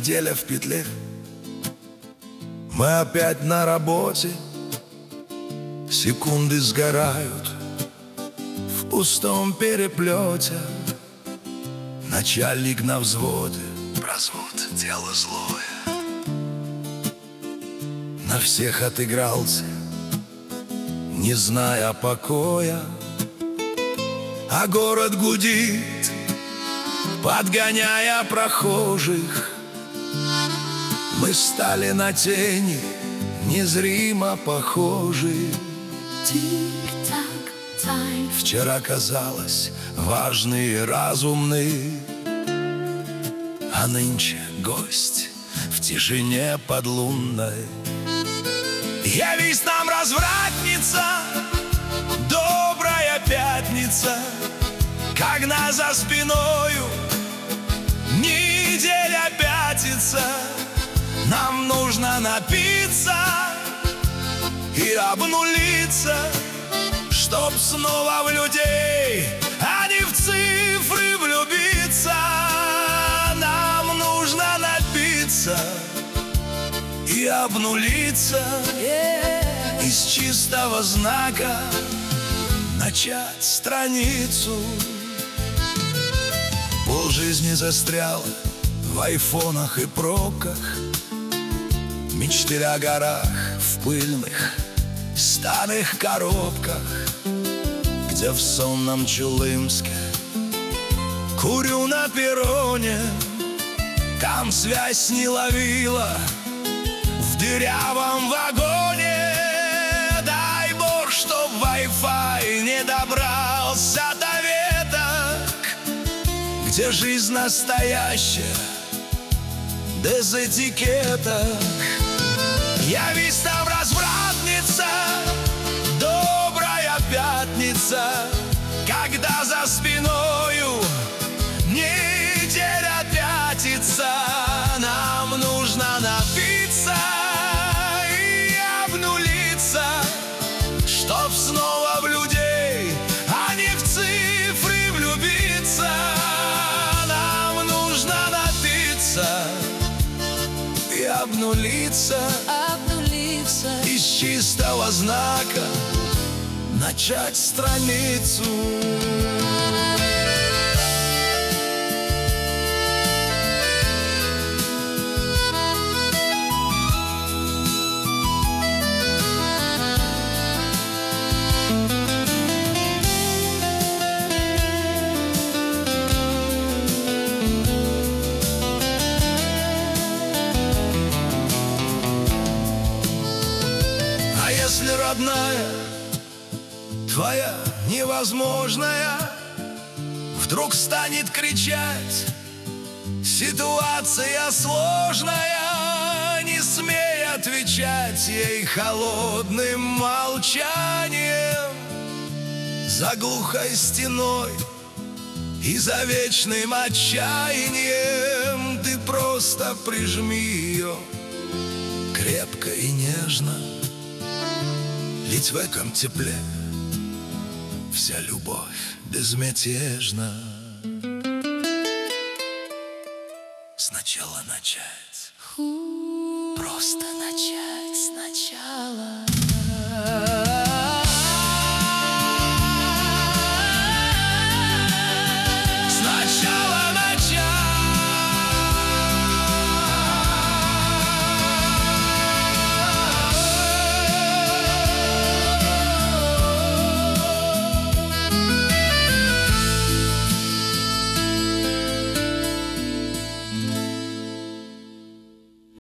неделя в петле. Мы опять на работе, секунды сгорают в пустом переплете. Начальник на взводе, развод — дело злое. На всех отыгрался, не зная покоя, а город гудит, подгоняя прохожих. Мы стали на тени, незримо похожи. Вчера казалось важны и разумны, а нынче гость в тишине подлунной. Явись нам, развратница, добрая пятница, когда за спиною неделя пятится. Нам нужно напиться и обнулиться, чтоб снова в людей, а не в цифры влюбиться. Нам нужно напиться и обнулиться, из чистого знака начать страницу. Полжизни застряла в айфонах и пробках, мечты о горах в пыльных старых коробках, где в сонном Чулымске курю на перроне. Там связь не ловила в дырявом вагоне. Дай Бог, чтоб Wi-Fi не добрался до веток, где жизнь настоящая, без этикеток. Явись нам, развратница, добрая пятница, когда за спиною неделя пятится. Нам нужно напиться и обнулиться, чтоб снова в людей, а не в цифры влюбиться. Нам нужно напиться и обнулиться, из чистого знака начать страницу. Если родная твоя невозможная вдруг станет кричать, ситуация сложная, не смей отвечать ей холодным молчанием. За глухой стеной и за вечным отчаянием ты просто прижми ее крепко и нежно. Ведь в этом тепле вся любовь безмятежна. Сначала начать просто